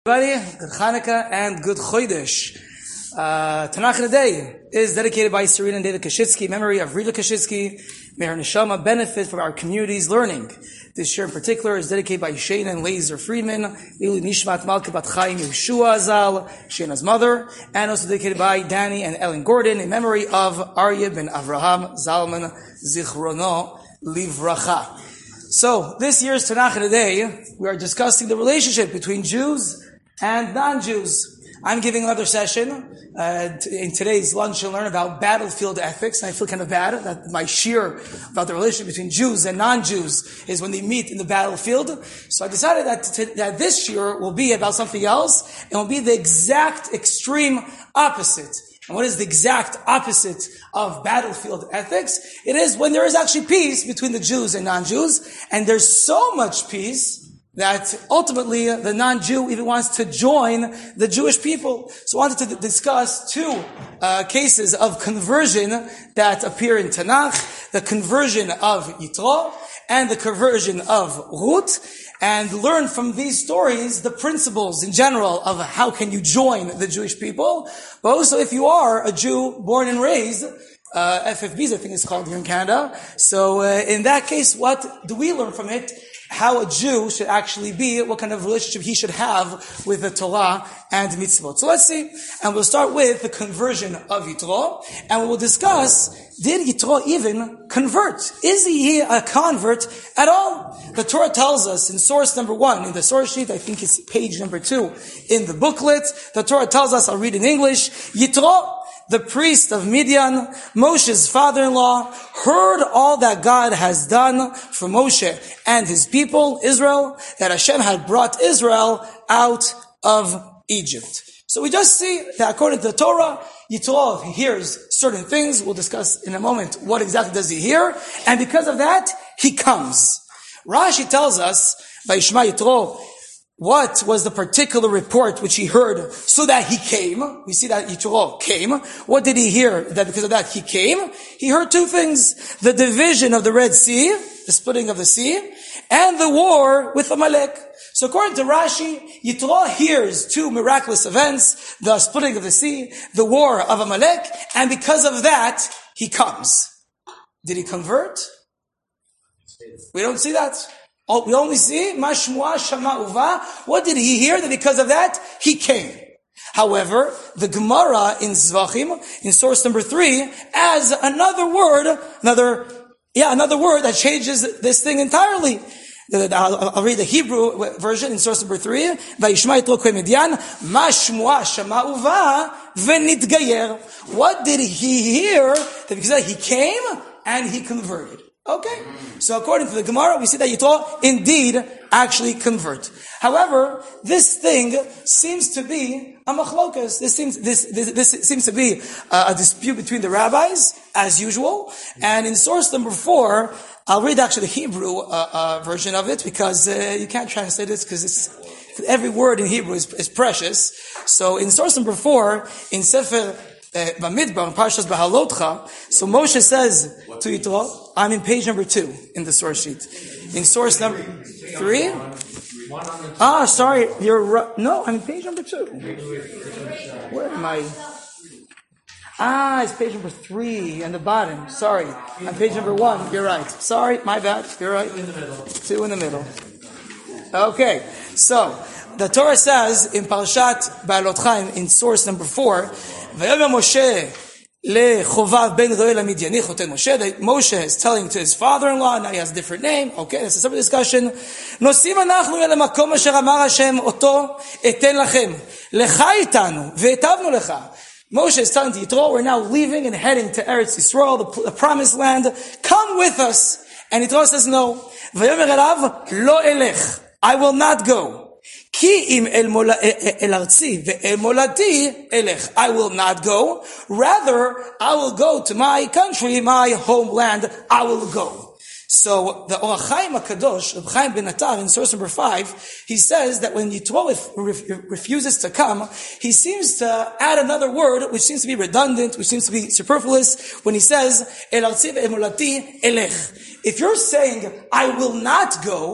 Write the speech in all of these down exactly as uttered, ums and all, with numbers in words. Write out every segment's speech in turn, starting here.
Everybody, good Hanukkah and good Chodesh. Uh, Tanakh in the Day is dedicated by Serena and David Kashitsky, memory of Rita Kashitsky. May her neshama benefit from our community's learning. This year in particular is dedicated by Shana and Laser Friedman, Ilu Nishmat Malka Bat Chaim Yeshua Azal, Shana's mother, and also dedicated by Danny and Ellen Gordon in memory of Aryeh ben Avraham Zalman Zichrono Livracha. So, this year's Tanakh in the Day, we are discussing the relationship between Jews and non-Jews. I'm giving another session. Uh, in today's lunch, you'll learn about battlefield ethics. And I feel kind of bad that my shir about the relationship between Jews and non-Jews is when they meet in the battlefield. So I decided that, to, that this shir will be about something else and will be the exact extreme opposite. And what is the exact opposite of battlefield ethics? It is when there is actually peace between the Jews and non-Jews. And there's so much peace that ultimately the non-Jew even wants to join the Jewish people. So I wanted to discuss two uh, cases of conversion that appear in Tanakh, the conversion of Yitro and the conversion of Ruth, and learn from these stories the principles in general of how can you join the Jewish people, but also if you are a Jew born and raised, uh, F F Bs I think it's called here in Canada. So uh, in that case, what do we learn from it? How a Jew should actually be, what kind of relationship he should have with the Torah and mitzvot. So let's see. And we'll start with the conversion of Yitro. And we'll discuss, did Yitro even convert? Is he a convert at all? The Torah tells us in source number one, in the source sheet, I think it's page number two in the booklet, the Torah tells us, I'll read in English, Yitro, the priest of Midian, Moshe's father-in-law, heard all that God has done for Moshe and his people, Israel, that Hashem had brought Israel out of Egypt. So we just see that according to the Torah, Yitro hears certain things. We'll discuss in a moment what exactly does he hear. And because of that, he comes. Rashi tells us, Vayishma Yitro, what was the particular report which he heard so that he came? We see that Yitro came. What did he hear that because of that he came? He heard two things. The division of the Red Sea, the splitting of the sea, and the war with Amalek. So according to Rashi, Yitro hears two miraculous events, the splitting of the sea, the war of Amalek, and because of that, he comes. Did he convert? We don't see that. We only see Mashmua Shama Uva. What did he hear? That because of that, he came. However, the Gemara in Zvachim, in source number three, adds another word, another, yeah, another word that changes this thing entirely. I'll, I'll read the Hebrew version in source number three. Vayishma Yitro Midian, Mashmua Shama Uva v'nitgayer. What did he hear? That because of that he came and he converted. Okay, so according to the Gemara, we see that Yitro indeed actually convert. However, this thing seems to be a machlokas. This seems this this, this seems to be a, a dispute between the rabbis, as usual. And in source number four, I'll read actually the Hebrew uh, uh, version of it because uh, you can't translate it because it's every word in Hebrew is, is precious. So in source number four, in Sefer Bamidbar, Parshas Bahalotcha, so Moshe says to Yitro, I'm in page number two in the source sheet. In source number three? Ah, sorry, you're right. No, I'm in page number two. Where am I? Ah, it's page number three and the bottom. Sorry. I'm page number one. You're right. Sorry, my bad. You're right. Two in the middle. Okay, so the Torah says in Parashat Bahalotcha in source number four, Vayomer Moshe leChovav ben Reuel HaMidyani choten Moshe. That Moshe is telling to his father-in-law. Now he has a different name. Okay, this is a separate discussion. Nosim anachnu el hamakom asher amar Hashem oto eten lachem lecha itanu ve'etavnu lecha. Moshe is telling to Yitro, we're now leaving and heading to Eretz Yisrael, the, the promised land. Come with us. And Yitro says no. Vayomer elav lo elech. I will not go. Ki im el artzi ve'el molati elech. I will not go. Rather, I will go to my country, my homeland. I will go. So the Or HaChaim HaKadosh, Reb Chaim ben Attar, in source number five, he says that when Yitro refuses to come, he seems to add another word, which seems to be redundant, which seems to be superfluous, when he says, El artzi ve'el molati elech. If you're saying, I will not go,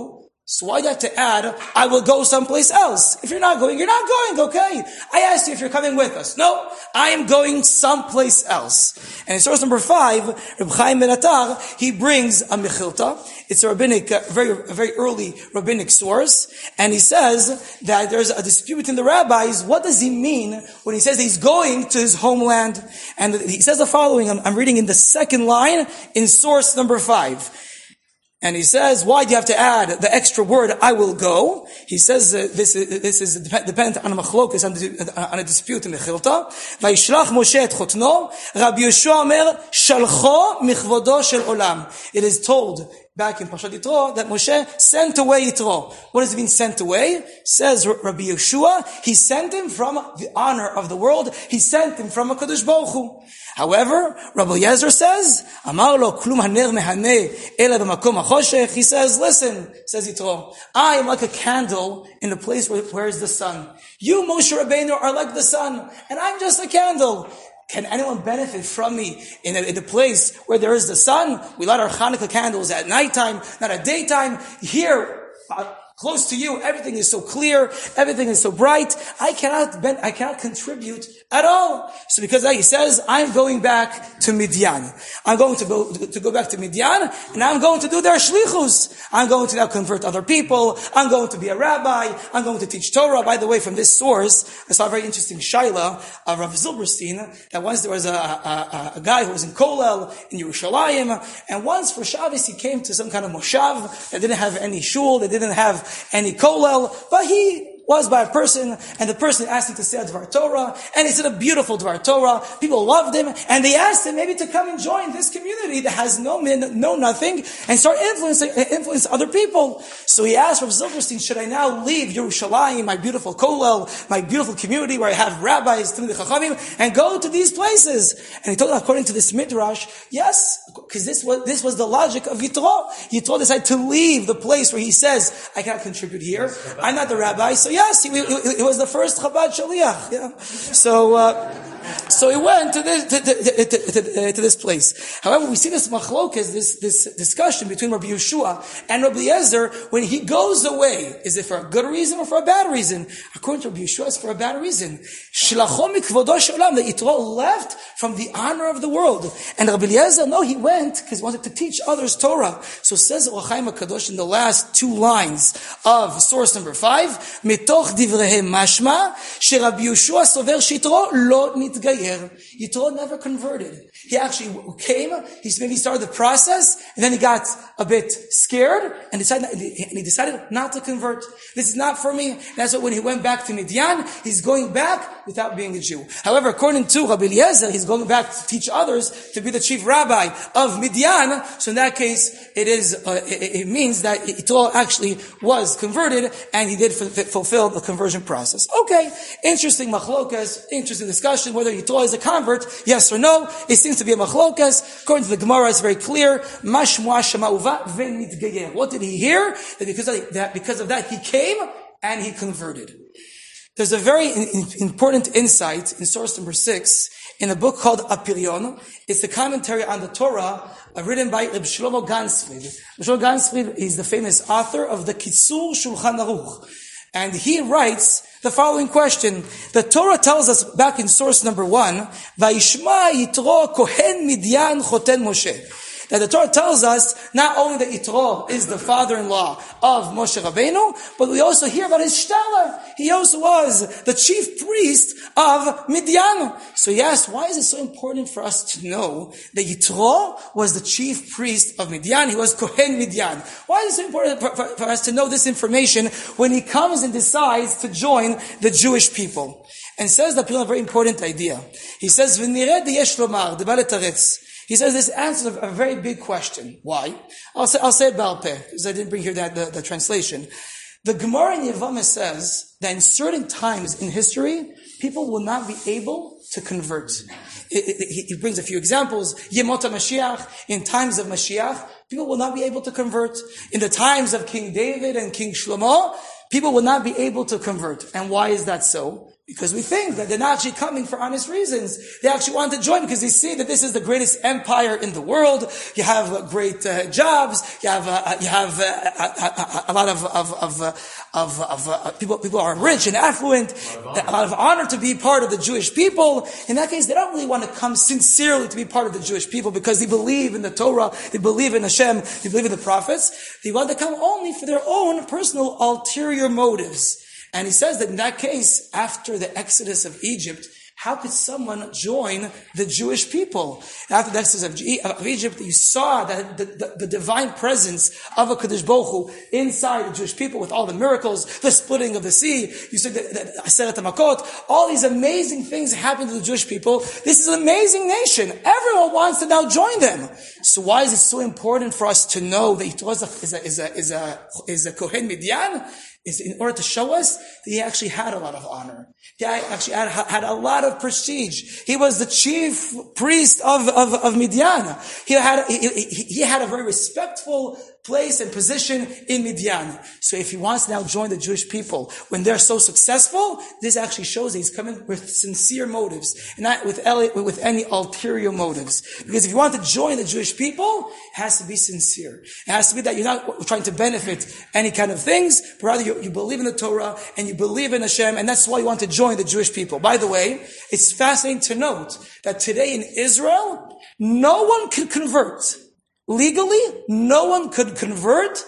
So why do you have to add, I will go someplace else? If you're not going, you're not going, okay? I asked you if you're coming with us. No, I am going someplace else. And in source number five, Reb Chaim Ben Attar, he brings a Mechilta. It's a rabbinic, a very, a very early rabbinic source. And he says that there's a dispute between the rabbis. What does he mean when he says that he's going to his homeland? And he says the following, I'm, I'm reading in the second line in source number five. And he says, why do you have to add the extra word, I will go? He says, uh, this is, this is dependent on a machlokus, on, on a dispute in the Chilta. Vayishlach Moshe et chotno, Rabbi Yeshua Omer, shalcho michvodo shel olam. It is told back in Parshat Yitro that Moshe sent away Yitro. What does it mean, sent away? Says Rabbi Yeshua, he sent him from the honor of the world. He sent him from HaKadosh Baruch Hu. However, Rabbi Yezer says, Amar lo klum haner mehaneh ela b'makom hachoshech. He says, listen, says Yitro, I am like a candle in the place where, where is the sun. You, Moshe Rabbeinu, are like the sun, and I'm just a candle. Can anyone benefit from me in a, in a place where there is the sun? We light our Hanukkah candles at nighttime, not at daytime. Here, uh, close to you, everything is so clear, everything is so bright. I cannot ben, I cannot contribute at all. So because he says, I'm going back to Midian. I'm going to go to go back to Midian, and I'm going to do their shlichus. I'm going to now convert other people. I'm going to be a rabbi. I'm going to teach Torah. By the way, from this source, I saw a very interesting shaila of Rav Zilberstein, that once there was a, a, a, a guy who was in Kolel, in Yerushalayim, and once for Shabbos he came to some kind of moshav that didn't have any shul, they didn't have any kolel, but he was by a person, and the person asked him to say a Dvar Torah, and he said a beautiful Dvar Torah. People loved him, and they asked him maybe to come and join this community that has no min, no nothing, and start influencing, influence other people. So he asked Rav Zilberstein, should I now leave Yerushalayim, my beautiful kolel, my beautiful community where I have rabbis, Talmidei Chachamim, and go to these places? And he told him, according to this midrash, yes, because this was, this was the logic of Yitro. Yitro decided to leave the place where he says, I cannot contribute here. I'm not the rabbi, so yes, he, he, he was the first Chabad Shaliach. Yeah. So, uh, so he went to this, to, to, to, to, to this place. However, we see this machlokas, this, this discussion between Rabbi Yeshua and Rabbi Yezer, when he goes away, is it for a good reason or for a bad reason? According to Rabbi Yeshua, it's for a bad reason. Shlachom mikvodo she'olam, that Yitro left from the honor of the world. And Rabbi Yezer, no, he went because he wanted to teach others Torah. So says Or HaChaim HaKadosh in the last two lines of source number five, mitoch divrehem mashma, sheRabbi Yeshua sover shitro lo nitgayer. Yitro never converted. He actually came, he maybe started the process, and then he got a bit scared, and decided, and he decided not to convert. This is not for me. That's why when he went back to Midian, he's going back without being a Jew. However, according to Rabbi Eliezer, he's going back to teach others to be the chief rabbi of Midian. So in that case, it is, uh, it, it means that Yitro actually was converted, and he did f- fulfill the conversion process. Okay, interesting machlokas, interesting discussion, whether Yitro is a convert, yes or no. It seems to be a machlokas. According to the Gemara, it's very clear. What did he hear? That because of that, because of that, he came and he converted. There's a very important insight in source number six in a book called Apirion. It's a commentary on the Torah uh, written by Reb Shlomo Gansfried. Reb Shlomo Gansfried is the famous author of the Kitzur Shulchan Aruch. And he writes the following question. The Torah tells us back in source number one, Vayishma Yitro Kohen Midian Choten Moshe. That the Torah tells us not only that Yitro is the father-in-law of Moshe Rabbeinu, but we also hear about his shtaler. He also was the chief priest of Midian. So he asked, why is it so important for us to know that Yitro was the chief priest of Midian? He was Kohen Midian. Why is it so important for, for, for us to know this information when he comes and decides to join the Jewish people? And says that a very important idea. He says, V'nireh deyesh lomar, deba letaretz. He says this answers a very big question. Why? I'll say, I'll say it Baal Peh, because I didn't bring here that, the, the translation. The Gemara in Yevamah says that in certain times in history, people will not be able to convert. It, it, he brings a few examples. Yemot HaMashiach, in times of Mashiach, people will not be able to convert. In the times of King David and King Shlomo, people will not be able to convert. And why is that so? Because we think that they're not actually coming for honest reasons. They actually want to join because they see that this is the greatest empire in the world. You have uh, great uh, jobs. You have uh, you have uh, a, a, a lot of of of uh, of, of uh, people. People are rich and affluent. A lot of honor to be part of the Jewish people. In that case, they don't really want to come sincerely to be part of the Jewish people because they believe in the Torah, they believe in Hashem, they believe in the prophets. They want to come only for their own personal ulterior motives. And he says that in that case, after the exodus of Egypt, how could someone join the Jewish people? After the exodus of, G- of Egypt, you saw that the, the, the divine presence of a Kadosh Baruch Hu inside the Jewish people with all the miracles, the splitting of the sea. You said that, that Aseret HaMakot, all these amazing things happened to the Jewish people. This is an amazing nation. Everyone wants to now join them. So why is it so important for us to know that Yitro is a, is a, is a, is a Kohen Midian? Is in order to show us that he actually had a lot of honor. He actually had, had a lot of prestige. He was the chief priest of, of, of Midian. He had, he, he had a very respectful place and position in Midian. So if he wants to now join the Jewish people when they're so successful, this actually shows that he's coming with sincere motives and not with, with any ulterior motives. Because if you want to join the Jewish people, it has to be sincere. It has to be that you're not trying to benefit any kind of things, but rather you, you believe in the Torah and you believe in Hashem, and that's why you want to join the Jewish people. By the way, it's fascinating to note that today in Israel, no one can convert. Legally, no one could convert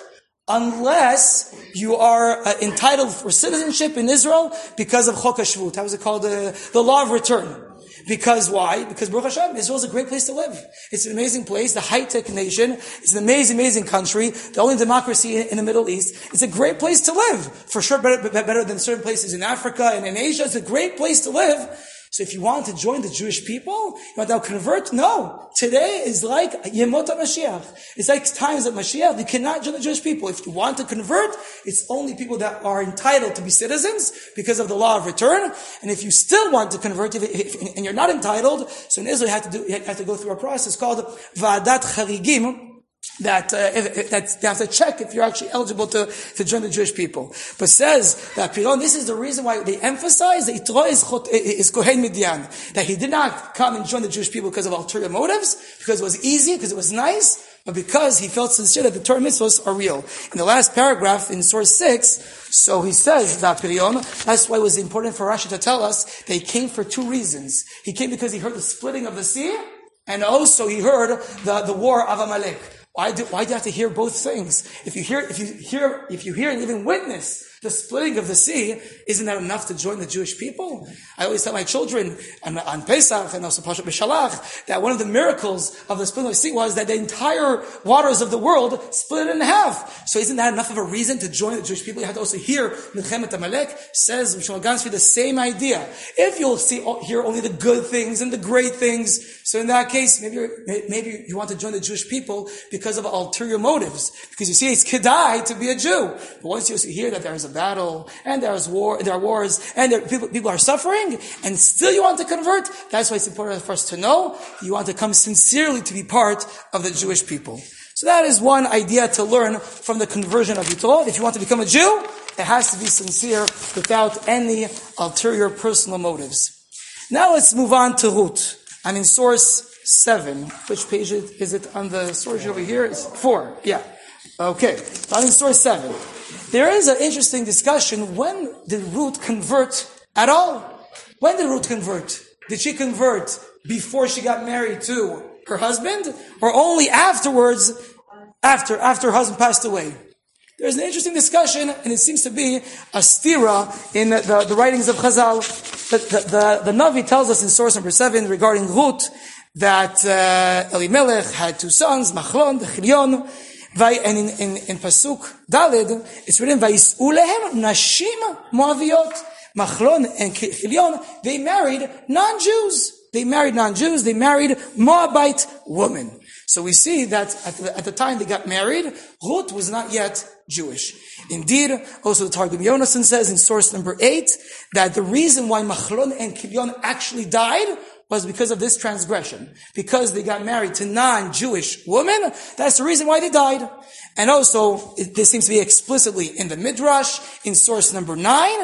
unless you are uh, entitled for citizenship in Israel because of Chok HaShvut. How was it called? Uh, the law of return. Because why? Because Baruch Hashem, Israel is a great place to live. It's an amazing place, the high-tech nation. It's an amazing, amazing country, the only democracy in, in the Middle East. It's a great place to live. For sure, better, better than certain places in Africa and in Asia. It's a great place to live. So if you want to join the Jewish people, you want to convert? No. Today is like Yemot HaMashiach. It's like times of Mashiach. You cannot join the Jewish people. If you want to convert, it's only people that are entitled to be citizens because of the law of return. And if you still want to convert, if, if, and you're not entitled, so in Israel you have to do, you have to go through a process called Va'adat Charigim, that, uh, if, that they have to check if you're actually eligible to, to join the Jewish people. But says that Piron, this is the reason why they emphasize that Yitro is, is Kohen Midian, that he did not come and join the Jewish people because of ulterior motives, because it was easy, because it was nice, but because he felt sincere that the Torah mitzvahs are real. In the last paragraph in source six, so he says that Piron, that's why it was important for Rashi to tell us that he came for two reasons. He came because he heard the splitting of the sea, and also he heard the, the war of Amalek. Why do, why do you have to hear both things? If you hear, if you hear, if you hear and even witness the splitting of the sea, isn't that enough to join the Jewish people? I always tell my children on, on Pesach and also Pashat B'Shalach that one of the miracles of the splitting of the sea was that the entire waters of the world split in half. So isn't that enough of a reason to join the Jewish people? You have to also hear Milchemet Amalek. Says Mishal Gansfi the same idea. If you'll see, hear only the good things and the great things, so in that case, maybe you're, maybe you want to join the Jewish people because of ulterior motives. Because you see, it's kedai to be a Jew. But once you hear that there is a battle, and there is war, there are wars, and there, people, people are suffering, and still you want to convert, that's why it's important for us to know you want to come sincerely to be part of the Jewish people. So that is one idea to learn from the conversion of Yitro. If you want to become a Jew, it has to be sincere without any ulterior personal motives. Now let's move on to Ruth. I'm in source seven. Which page is it on the source over here? It's four. Yeah. Okay. So I'm in source seven. There is an interesting discussion. When did Ruth convert at all? When did Ruth convert? Did she convert before she got married to her husband? Or only afterwards, after, after her husband passed away? There's an interesting discussion, and it seems to be a stira in the, the, the writings of Chazal. The, the, the, the Navi tells us in source number seven regarding Ruth that uh, Elimelech had two sons, Machlon, Chilion, and in, in, in Pasuk Daled, it's written, Vayis'u lehem nashim Moaviyot. Machlon and Chilion, they married non-Jews. They married non-Jews, they married Moabite women. So we see that at the, at the time they got married, Ruth was not yet Jewish. Indeed, also the Targum Yonasan says in source number eight, that the reason why Machlon and Chilion actually died was because of this transgression. Because they got married to non-Jewish women, that's the reason why they died. And also, it, this seems to be explicitly in the Midrash, in source number nine,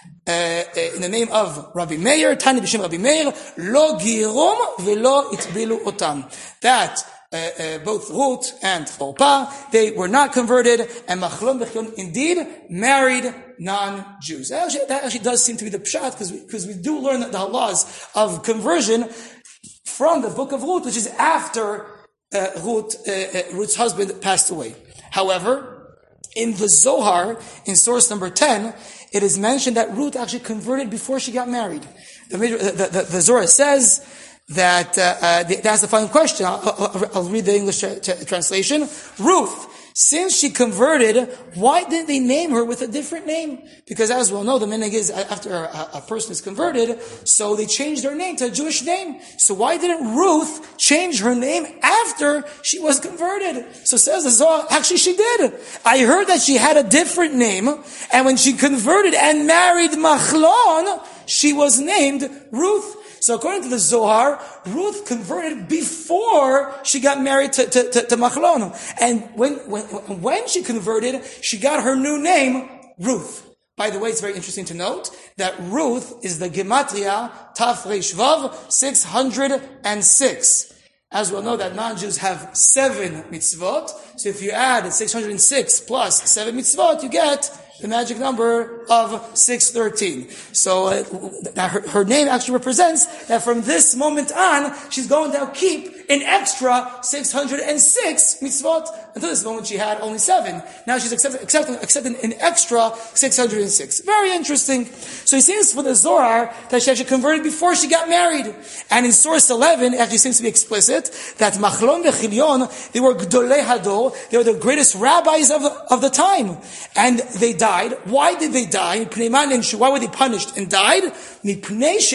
uh, in the name of Rabbi Meir, Tani b'shem Rabbi Meir, lo girom velo itbilu otam. That uh, uh, both Ruth and Orpah, they were not converted, and Machlon v'Chilion indeed married non-Jews. Actually, that actually does seem to be the pshat, because we, because we do learn the halahs of conversion from the book of Ruth, which is after uh, Ruth, uh, uh, Ruth's husband passed away. However, in the Zohar, in source number ten, it is mentioned that Ruth actually converted before she got married. The, the, the, the Zohar says that, uh, uh, that's the final question. I'll, I'll, I'll read the English tra- tra- translation. Ruth, since she converted, why didn't they name her with a different name? Because as we all know, the minhag is after a, a person is converted, so they changed her name to a Jewish name. So why didn't Ruth change her name after she was converted? So says the Zohar, actually she did. I heard that she had a different name, and when she converted and married Machlon, she was named Ruth. So according to the Zohar, Ruth converted before she got married to, to, to, to Machlon. And when, when, when she converted, she got her new name, Ruth. By the way, it's very interesting to note that Ruth is the Gematria Taf Reish Vav six hundred six. As we all know that non-Jews have seven mitzvot. So if you add six hundred six plus seven mitzvot, you get the magic number of six thirteen. So uh, her, her name actually represents that from this moment on, she's going to keep an extra six hundred six mitzvot. Until this moment, she had only seven. Now she's accepting, accepting, accepting an extra six hundred six. Very interesting. So it seems for the Zohar that she actually converted before she got married. And in source eleven, it actually seems to be explicit that Machlon v'Chilion, they were Gdolei Hador, they were the greatest rabbis of the, of the time. And they died. Why did they die? Why were they punished and died? Because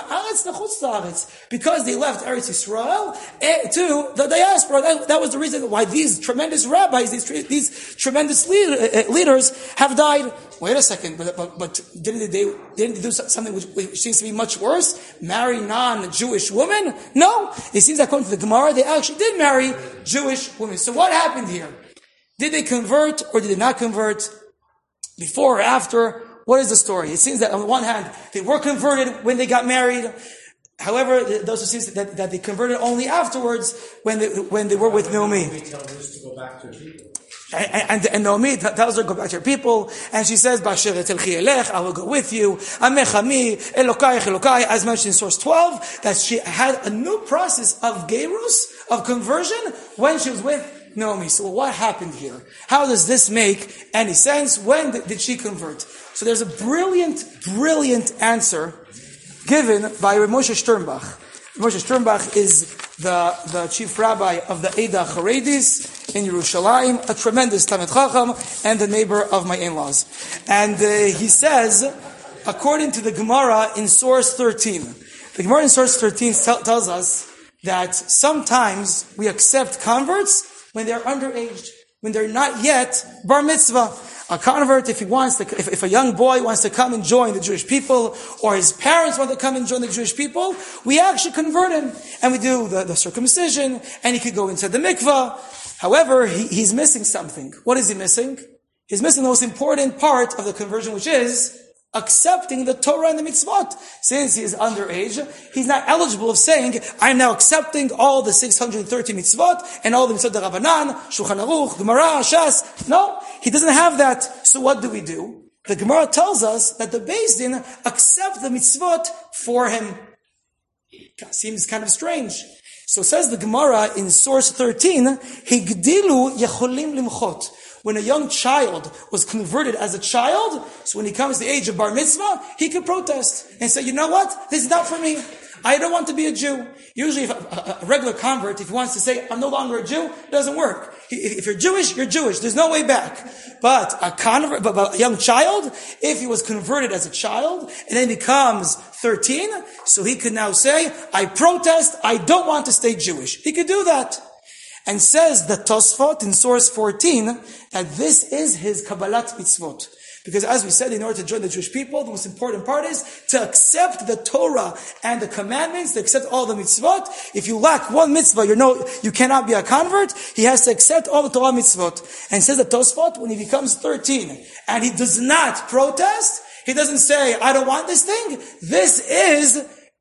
they left Eretz Yisrael to the diaspora. That, that was the reason why these tremendous rabbis, these, these tremendous leader, uh, leaders have died. Wait a second, but, but, but didn't they, didn't they do something which, which seems to be much worse? Marry non-Jewish women? No. It seems that according to the Gemara, they actually did marry Jewish women. So what happened here? Did they convert or did they not convert? Before or after? What is the story? It seems that on the one hand, they were converted when they got married. However, it also seems that, that they converted only afterwards when they, when they were with Naomi. And, and, and Naomi tells her, go back to your people. And she says, I will go with you. As mentioned in source twelve, that she had a new process of gerus, of conversion, when she was with Naomi. So what happened here? How does this make any sense? When did she convert? So there's a brilliant, brilliant answer given by Rav Moshe Sternbach. Moshe Sternbach is the, the chief rabbi of the Eidah Haredis in Yerushalayim, a tremendous Talmid Chacham, and the neighbor of my in-laws. And uh, he says, according to the Gemara in source thirteen, the Gemara in source thirteen t- tells us that sometimes we accept converts when they're underage, when they're not yet bar mitzvah. A convert, if he wants to, if, if a young boy wants to come and join the Jewish people, or his parents want to come and join the Jewish people, we actually convert him, and we do the, the circumcision, and he could go into the mikvah. However, he, he's missing something. What is he missing? He's missing the most important part of the conversion, which is accepting the Torah and the mitzvot. Since he is underage, he's not eligible of saying, I'm now accepting all the six hundred thirty mitzvot and all the mitzvot Rabbanan, Shulchan Aruch, Gemara, Shas. No, he doesn't have that. So what do we do? The Gemara tells us that the Beis Din accept the mitzvot for him. It seems kind of strange. So says the Gemara in source thirteen, Higdilu yecholim limchot. When a young child was converted as a child, so when he comes to the age of bar mitzvah, he could protest and say, you know what? This is not for me. I don't want to be a Jew. Usually if a, a regular convert, if he wants to say, I'm no longer a Jew, it doesn't work. If you're Jewish, you're Jewish. There's no way back. But a convert, but a young child, if he was converted as a child, and then becomes thirteen, so he could now say, I protest, I don't want to stay Jewish. He could do that. And says the Tosfot in source fourteen that this is his Kabbalat mitzvot. Because as we said, in order to join the Jewish people, the most important part is to accept the Torah and the commandments, to accept all the mitzvot. If you lack one mitzvah, you know, you cannot be a convert. He has to accept all the Torah mitzvot. And says the Tosfot, when he becomes thirteen and he does not protest, He doesn't say, I don't want this thing. This is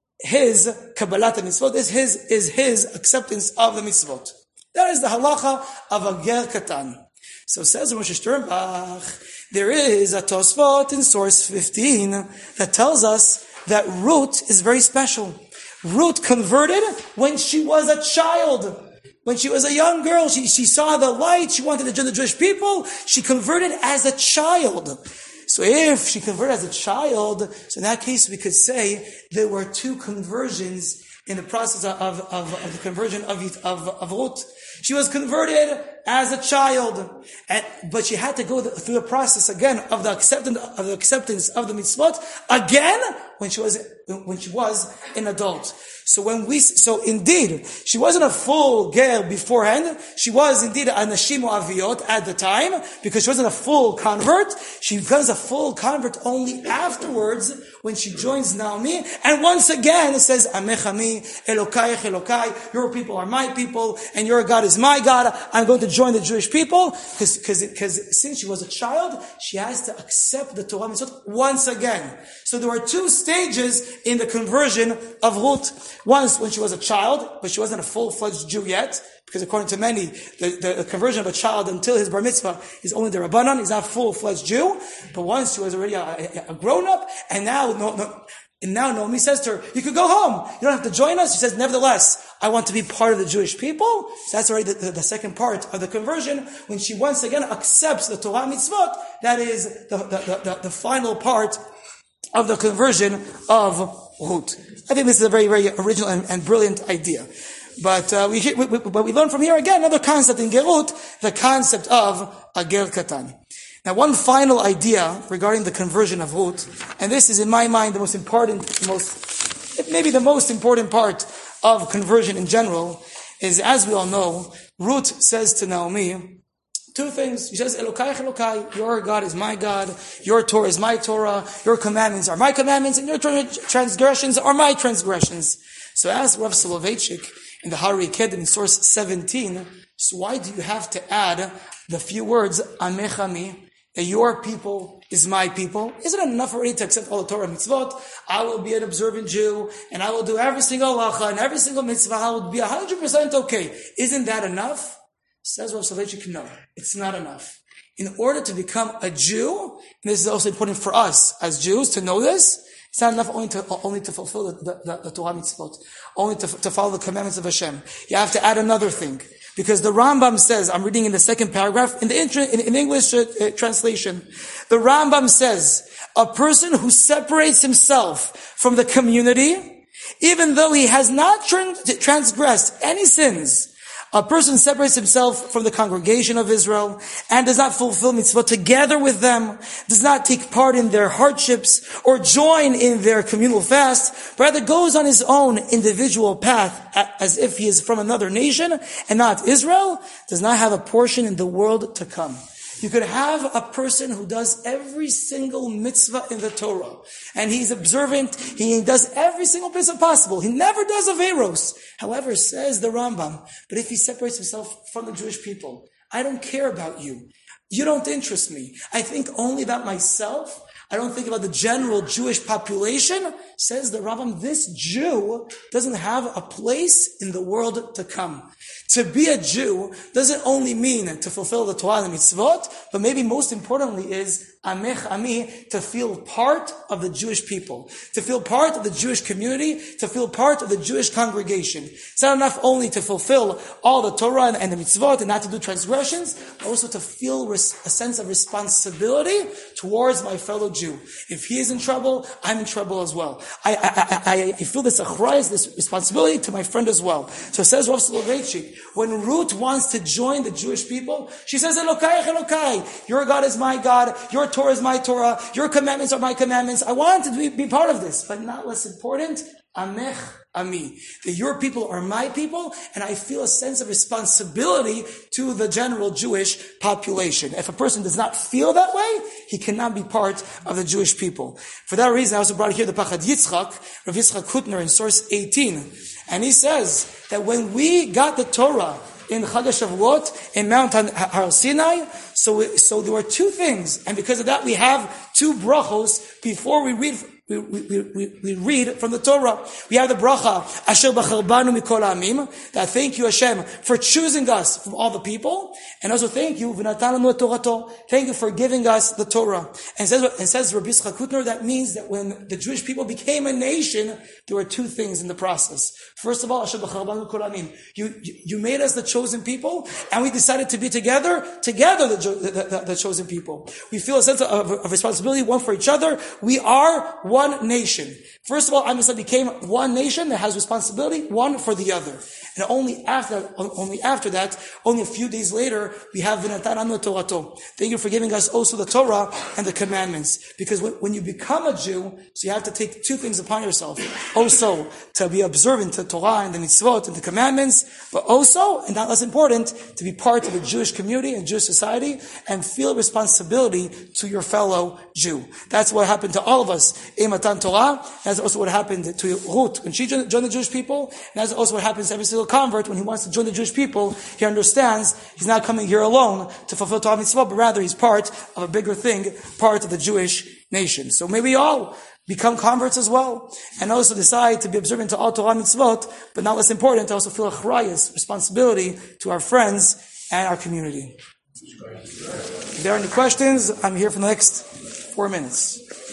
his Kabbalat mitzvot. This his, is his acceptance of the mitzvot. That is the halacha of a ger katan. So says Moshe Sternbach, there is a Tosfot in source fifteen that tells us that Ruth is very special. Ruth converted when she was a child. When she was a young girl, she, she saw the light, she wanted to join the Jewish people, she converted as a child. So if she converted as a child, so in that case we could say there were two conversions in the process of, of, of the conversion of, of, of Ruth. She was converted as a child, and, but she had to go through the process again of the acceptance of the acceptance of the mitzvot again when she was when she was an adult. So when we, so indeed, she wasn't a full ger beforehand. She was indeed a nashimu aviyot at the time because she wasn't a full convert. She becomes a full convert only afterwards when she joins Naomi. And once again, it says, Amech ami, Elokayach Elokai, your people are my people, and your God is my God. I'm going to join the Jewish people because because because since she was a child, she has to accept the Torah mitzvot once again. So there were two stages in the conversion of Ruth. Once when she was a child, but she wasn't a full-fledged Jew yet, because according to many, the, the, the conversion of a child until his bar mitzvah is only the Rabbanan, he's not a full-fledged Jew. But once she was already a, a, a grown-up, and now, no, no, and now Naomi says to her, you could go home. You don't have to join us. She says, nevertheless, I want to be part of the Jewish people. So that's already the, the, the second part of the conversion, when she once again accepts the Torah mitzvot. That is the, the, the, the final part of the conversion of Ruth. I think this is a very, very original and, and brilliant idea. But uh, we, we, we, but we learn from here again another concept in Gerut, the concept of a ger katan. Now, one final idea regarding the conversion of Ruth, and this is in my mind the most important, the most, maybe the most important part of conversion in general, is, as we all know, Ruth says to Naomi two things. She says, Elokai Elokai, your God is my God, your Torah is my Torah, your commandments are my commandments, and your transgressions are my transgressions. So as Rav Soloveitchik in the Hari Kedim in source seventeen, so why do you have to add the few words, Amech ami, that your people is my people? Isn't it enough already to accept all the Torah mitzvot? I will be an observant Jew, and I will do every single halacha, and every single mitzvah, I will be one hundred percent okay. Isn't that enough? Says Rav Soloveitchik, no, it's not enough. In order to become a Jew, and this is also important for us as Jews to know this, it's not enough only to, only to fulfill the, the, the Torah mitzvot, only to, to follow the commandments of Hashem. You have to add another thing. Because the Rambam says, I'm reading in the second paragraph, in the in, in English uh, uh, translation, the Rambam says, a person who separates himself from the community, even though he has not trans- transgressed any sins, a person separates himself from the congregation of Israel and does not fulfill mitzvot together with them, does not take part in their hardships or join in their communal fast, but rather goes on his own individual path as if he is from another nation and not Israel, does not have a portion in the world to come. You could have a person who does every single mitzvah in the Torah, and he's observant, he does every single mitzvah possible. He never does averos. However, says the Rambam, but if he separates himself from the Jewish people, I don't care about you. You don't interest me. I think only about myself. I don't think about the general Jewish population. Says the Rambam, this Jew doesn't have a place in the world to come. To be a Jew doesn't only mean to fulfill the Torah and the mitzvot, but maybe most importantly is Amech ami, to feel part of the Jewish people, to feel part of the Jewish community, to feel part of the Jewish congregation. It's not enough only to fulfill all the Torah and, and the mitzvot and not to do transgressions, but also to feel res- a sense of responsibility towards my fellow Jew. If he is in trouble, I'm in trouble as well. I, I, I, I feel this achrayas, this responsibility to my friend as well. So it says Rav Soloveitchik, when Ruth wants to join the Jewish people, she says, Elokai, Elokai, your God is my God, your Torah is my Torah, your commandments are my commandments. I want to be, be part of this, but not less important, Amech ami, that your people are my people, and I feel a sense of responsibility to the general Jewish population. If a person does not feel that way, he cannot be part of the Jewish people. For that reason, I also brought here the Pachad Yitzchak, Rav Yitzchak Hutner in source eighteen, and he says that when we got the Torah in Chag HaShavuot in Mount Har Sinai. So, so there were two things, and because of that, we have two brachos before we read. We, we, we, we read from the Torah. We have the bracha, Asher bachar banu mikol ha'amim, that thank you Hashem for choosing us from all the people, and also thank you, v'natan lanu et Torato, thank you for giving us the Torah. And it says, and says Rabbi Yitzchak Hutner, that means that when the Jewish people became a nation, there were two things in the process. First of all, Asher bachar banu mikol ha'amim, you, you, you made us the chosen people, and we decided to be together, together the, the, the, the chosen people. We feel a sense of, of responsibility, one for each other. We are one One nation. First of all, Am Yisrael became one nation that has responsibility, one for the other. And only after, only after that, only a few days later, we have V'natan lanu Torato. Thank you for giving us also the Torah and the commandments. Because when, when you become a Jew, so you have to take two things upon yourself. Also, to be observant to Torah and the mitzvot and the commandments, but also, and not less important, to be part of the Jewish community and Jewish society and feel responsibility to your fellow Jew. That's what happened to all of us in Matan Torah. That's also what happened to Ruth when she joined the Jewish people. And that's also what happens to every single convert when he wants to join the Jewish people. He understands he's not coming here alone to fulfill Torah mitzvah, but rather he's part of a bigger thing, part of the Jewish nation. So may we all become converts as well, and also decide to be observant to all Torah mitzvot, but not less important, to also feel a achrayus, responsibility to our friends and our community. If there are any questions, I'm here for the next four minutes.